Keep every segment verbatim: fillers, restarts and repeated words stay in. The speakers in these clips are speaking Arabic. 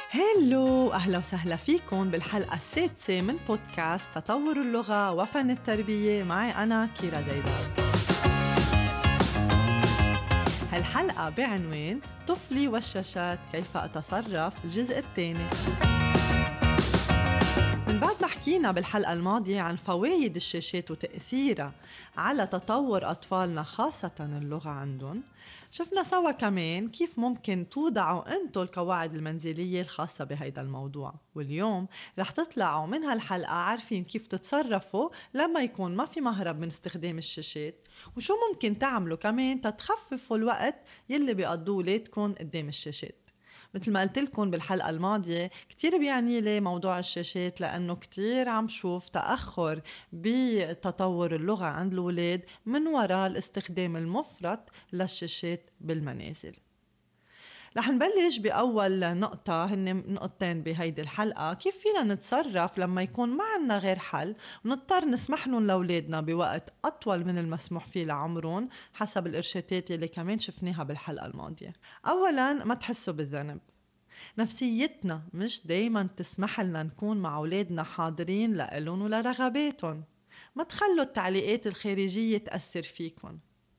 هيلو، أهلا وسهلا فيكم بالحلقة السادسة من بودكاست تطور اللغة وفن التربية. معي أنا كيرا زيدان. هالحلقة بعنوان طفلي والشاشات كيف أتصرف، الجزء الثاني. من بعد ما حكينا بالحلقة الماضية عن فوائد الشاشات وتأثيرها على تطور أطفالنا خاصة اللغة عندهم، شفنا سوا كمان كيف ممكن توضعوا أنتوا القواعد المنزلية الخاصة بهيدا الموضوع. واليوم رح تطلعوا من هالحلقة عارفين كيف تتصرفوا لما يكون ما في مهرب من استخدام الشاشات، وشو ممكن تعملوا كمان تتخففوا الوقت يلي بيقضوه ولادكم قدام الشاشات. مثل ما قلت لكم بالحلقة الماضية، كتير بيعني لي موضوع الشاشات لأنه كتير عم شوف تأخر بتطور اللغة عند الولاد من وراء الاستخدام المفرط للشاشات بالمنازل. رح نبلش بأول نقطة، هن نقطتين بهيدي الحلقة. كيف فينا نتصرف لما يكون ما عنا غير حل ونضطر نسمح لهم لأولادنا بوقت أطول من المسموح فيه لعمرهم حسب الإرشادات اللي كمان شفناها بالحلقة الماضية. أولاً، ما تحسوا بالذنب. نفسيتنا مش دايماً تسمح لنا نكون مع أولادنا حاضرين لإلهم ولرغباتهم. ما تخلوا التعليقات الخارجية تأثر فيكم.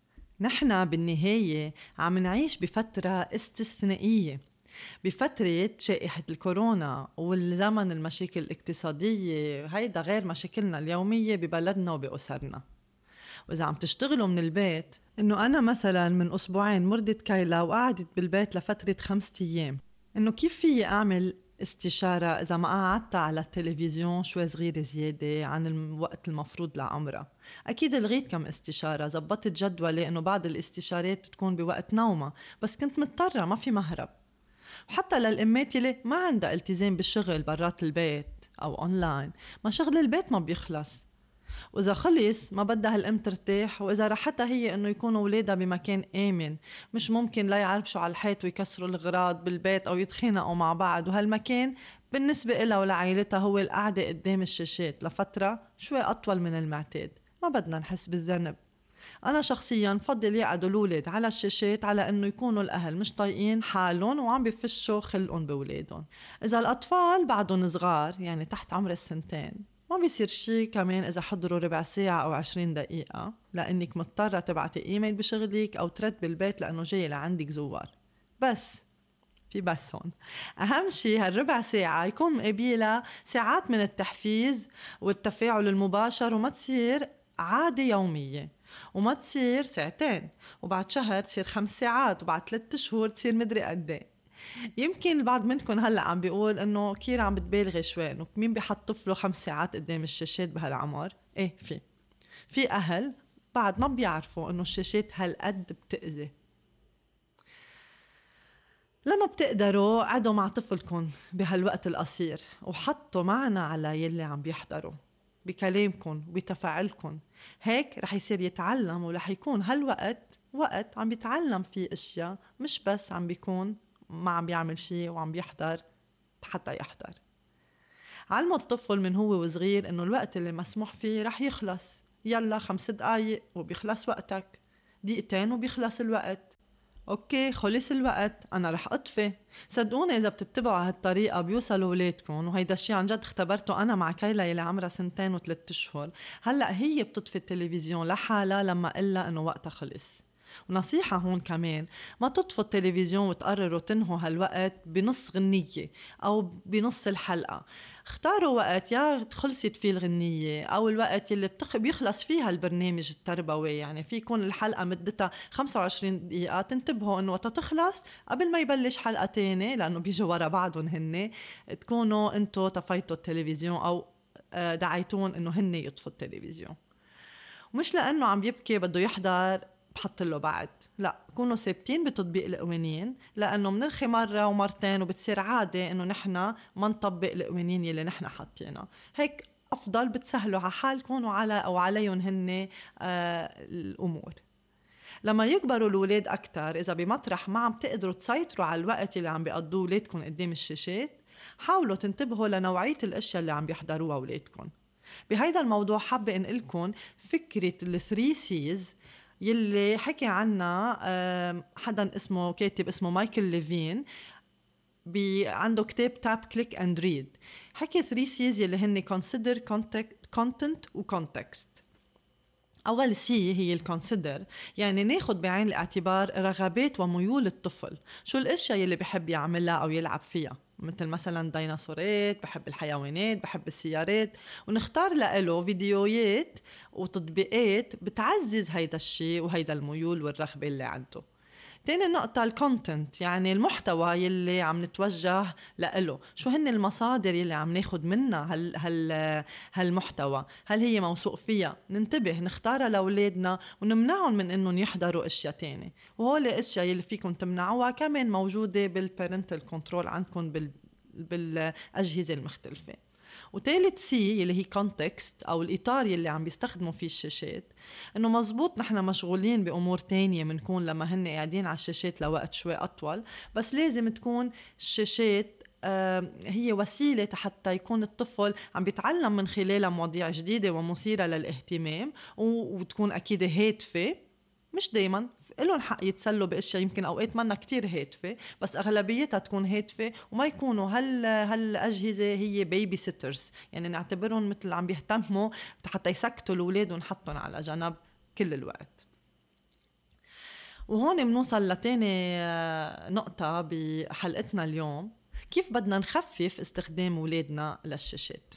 نحن بالنهاية عم نعيش بفترة استثنائية، بفترة جائحة الكورونا والزمن المشاكل الاقتصادية، هيدا غير مشاكلنا اليومية ببلدنا وبأسرنا. وإذا عم تشتغلوا من البيت، إنه أنا مثلا من أسبوعين مرضت كايلا وقعدت بالبيت لفترة خمسة أيام، إنه كيف فيي أعمل استشارة إذا ما قعدت على التلفزيون شوي صغيرة زيادة عن الوقت المفروض لعمرها. أكيد لغيت كم استشارة، زبطت جدولي إنه بعض الاستشارات تكون بوقت نومة، بس كنت مضطرة، ما في مهرب. وحتى للأمات اللي ما عندها التزام بالشغل برات البيت أو أونلاين، ما شغل البيت ما بيخلص، وإذا خلص ما بدها الأم ترتاح. وإذا رحتها هي إنه يكونوا ولادها بمكان آمن، مش ممكن لا يعربشوا على الحيط ويكسروا الغراض بالبيت أو يتخانقوا مع بعض، وهالمكان بالنسبة إلها ولعائلتها هو القعدة قدام الشاشات لفترة شوي أطول من المعتاد. ما بدنا نحس بالذنب. أنا شخصياً فضل يقعدوا الولاد على الشاشات على إنه يكونوا الأهل مش طايقين حالهم وعم بفشوا خلقهم بولادهم. إذا الأطفال بعدهم صغار، يعني تحت عمر السنتين، ما بيصير شي كمان إذا حضروا ربع ساعة أو عشرين دقيقة لأنك مضطرة تبعتي إيميل بشغلك أو ترد بالبيت لأنه جاي لعندك زوار. بس في بس هون أهم شي هالربع ساعة يكون مقابلها ساعات من التحفيز والتفاعل المباشر، وما تصير عادة يومية، وما تصير ساعتين وبعد شهر تصير خمس ساعات وبعد ثلاثة شهور تصير مدري قديه. يمكن البعض منكم هلأ عم بيقول إنه كيرا عم بتبالغي شوي، إنه مين بيحط طفله خمس ساعات قدام الشاشات بهالعمر؟ إيه، في في أهل بعد ما بيعرفوا إنه الشاشات هالقد بتأذي. لما بتقدروا قعدوا مع طفلكم بهالوقت القصير وحطوا معنا على يلي عم بيحضروا بكلامكم وبتفاعلكم، هيك رح يصير يتعلم، ورح يكون هالوقت وقت عم بيتعلم فيه اشياء، مش بس عم بيكون ما عم بيعمل شيء وعم بيحضر حتى يحضر. علموا الطفل من هو وصغير انه الوقت اللي مسموح فيه رح يخلص. يلا خمس دقايق وبيخلص وقتك، دقيقتين وبيخلص الوقت. اوكي، خلص الوقت، انا رح اطفي. صدقوني اذا بتتبعوا هالطريقه بيوصلوا ولادكم، وهيدا الشيء عن جد اختبرته انا مع كايلا اللي عمرها سنتين وثلاث اشهر. هلا هي بتطفي التلفزيون لحالها لما قلها انه وقتها خلص. ونصيحة هون كمان، ما تطفوا التلفزيون وتقرروا تنهوا هالوقت بنص غنية أو بنص الحلقة. اختاروا وقت يا خلصت فيه الغنية أو الوقت اللي بتخ... بيخلص فيها البرنامج التربوي. يعني في يكون الحلقة مدتها خمسة وعشرين دقيقة، تنتبهوا أنه وقت تخلص قبل ما يبلش حلقة تانية، لأنه بيجوا ورا بعضهم هن، تكونوا انتوا طفيتوا التلفزيون أو دعيتون أنه هن يطفوا التلفزيون. ومش لأنه عم يبكي بده يحضر بحط له بعد، لا، كونوا ثابتين بتطبيق القوانين، لأنه منرخي مرة ومرتين وبتصير عادة إنه نحنا ما نطبق القوانين اللي نحنا حاطينها. هيك أفضل، بتسهلوا على حالكم وعلى أو عليهم هن آه الأمور. لما يكبروا الولاد أكتر، إذا بمطرح ما عم تقدروا تسيطروا على الوقت اللي عم بيقضوه ولادكم قدام الشاشات، حاولوا تنتبهوا لنوعية الأشياء اللي عم بيحضروها ولادكم. بهيدا الموضوع حابة انقلكم فكرة الثري سيز يلي حكي عنها حدا اسمه كاتب اسمه مايكل ليفين. بي عنده كتاب تاب كليك اند ريد، حكي ثري سيز اللي هن consider, content و context. أول سي هي الكونسيدر، يعني ناخد بعين الاعتبار رغبات وميول الطفل، شو الأشياء يلي بحب يعملها أو يلعب فيها، مثل مثلا ديناصورات، بحب الحيوانات، بحب السيارات، ونختار له فيديوهات وتطبيقات بتعزز هيدا الشيء وهيدا الميول والرغبة اللي عنده. تاني نقطة الكونتنت، يعني المحتوى يلي عم نتوجه لإله، شو هن المصادر يلي عم ناخد منها هال هال هالمحتوى، هل هي موثوق فيها، ننتبه نختارها لأولادنا ونمنعهم من إنهم يحضروا أشياء تاني. وهول الأشياء يلي فيكم تمنعوها كمان موجودة بالبارنتال كنترول عندكم بال بالأجهزة المختلفة. وثالث سي اللي هي كونتكست أو الإطار يلي عم بيستخدموا فيه الشاشات، إنه مزبوط نحن مشغولين بأمور تانية منكون لما هن قاعدين على الشاشات لوقت شوي أطول، بس لازم تكون الشاشات آه هي وسيلة حتى يكون الطفل عم بيتعلم من خلالها مواضيع جديدة ومثيرة للاهتمام، وتكون أكيد هادفة، مش دايما إلهم حق يتسلوا بأشياء يمكن أوقات منا كتير هادفة، بس أغلبيتها تكون هادفة، وما يكونوا هال هالأجهزة هي بيبي سيترز، يعني نعتبرهم مثل عم بيهتموا حتى يسكتوا الأولاد ونحطهم على جنب كل الوقت. وهون بنوصل لتاني نقطة بحلقتنا اليوم، كيف بدنا نخفف استخدام أولادنا للشاشات.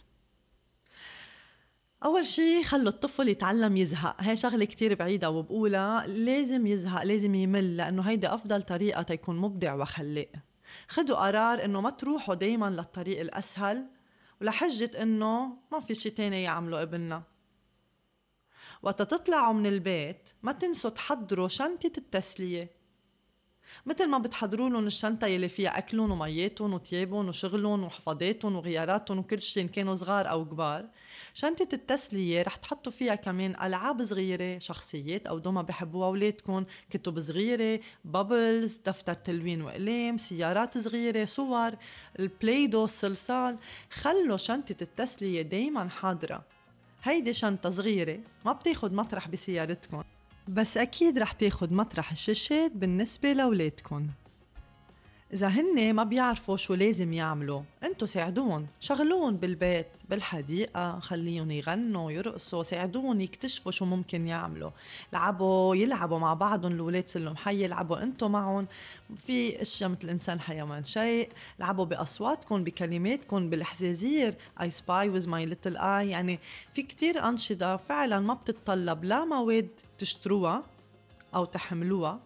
أول شي خلوا الطفل يتعلم يزهق، هاي شغلة كتير بعيدة وبقولها، لازم يزهق، لازم يمل، لأنه هيدا أفضل طريقة تيكون مبدع وخلاق. خدوا قرار إنه ما تروحوا دايما للطريق الأسهل ولحجة إنه ما في شي تاني يعملوا ابننا. وقت تطلعوا من البيت ما تنسوا تحضروا شنطة التسلية، مثل ما بتحضروا لهم الشنطة يلي فيها أكلهم ومياتهم وتيابهم وشغلهم وحفاضاتهم وغياراتهم وكل شيء إن كانوا صغار أو كبار. شنطة التسلية رح تحطوا فيها كمان ألعاب صغيرة، شخصيات أو دوما بحبوها أولادكم، كتب صغيرة، بابلز، دفتر تلوين وقلم، سيارات صغيرة، صور، البلايدو، الصلصال. خلوا شنطة التسلية دايما حاضرة. هيدي شنطة صغيرة ما بتاخد مطرح بسيارتكم، بس أكيد رح تاخد مطرح الشاشات بالنسبة لأولادكم. إذا هن ما بيعرفوا شو لازم يعملوا، انتو ساعدون، شغلون بالبيت بالحديقة، خليهم يغنوا يرقصوا، ساعدون يكتشفوا شو ممكن يعملوا، لعبوا يلعبوا مع بعضهم، الولاد سلهم حي يلعبوا انتو معهم في اشياء مثل انسان حيوان شيء، لعبوا بأصواتكم بكلماتكم بالحزازير I spy with my little eye. يعني في كتير أنشطة فعلا ما بتتطلب لا مواد تشتروها أو تحملوها،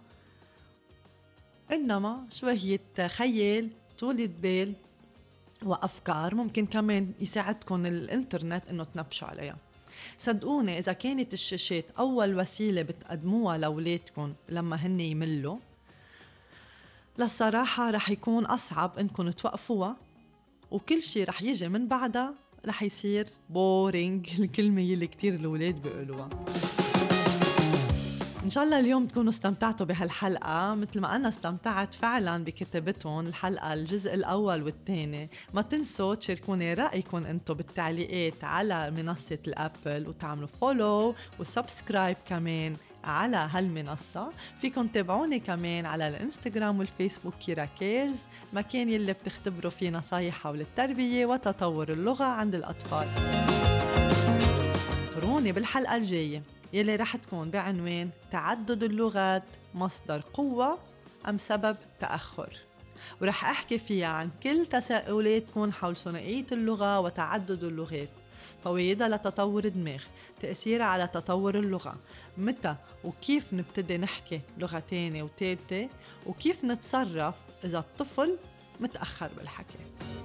إنما شوية خيال، طولة بال وأفكار ممكن كمان يساعدكم الإنترنت إنه تنبشوا عليها. صدقوني إذا كانت الشاشات أول وسيلة بتقدموها لأولادكم لما هن يملوا، للصراحة رح يكون أصعب إنكم توقفوها، وكل شي رح يجي من بعدها رح يصير بورينج، الكلمة يلي كتير الأولاد بيقولوها. إن شاء الله اليوم تكونوا استمتعتوا بهالحلقة مثل ما أنا استمتعت فعلا بكتابتهم الحلقة الجزء الأول والثاني. ما تنسوا تشاركوني رأيكم أنتوا بالتعليقات على منصة الأبل، وتعملوا فولو وسبسكرايب كمان على هالمنصة. فيكم تابعوني كمان على الانستغرام والفيسبوك كيرا كيرز، مكان يلي بتختبروا فيه نصايح حول التربية وتطور اللغة عند الأطفال. انطروني بالحلقة الجاية يلي رح تكون بعنوان تعدد اللغات مصدر قوة أم سبب تأخر، ورح أحكي فيها عن كل تساؤلاتكم حول ثنائية اللغة وتعدد اللغات، فوائدها لتطور الدماغ، تأثيرها على تطور اللغة، متى وكيف نبتدي نحكي لغة تانية وتالتة، وكيف نتصرف إذا الطفل متأخر بالحكي.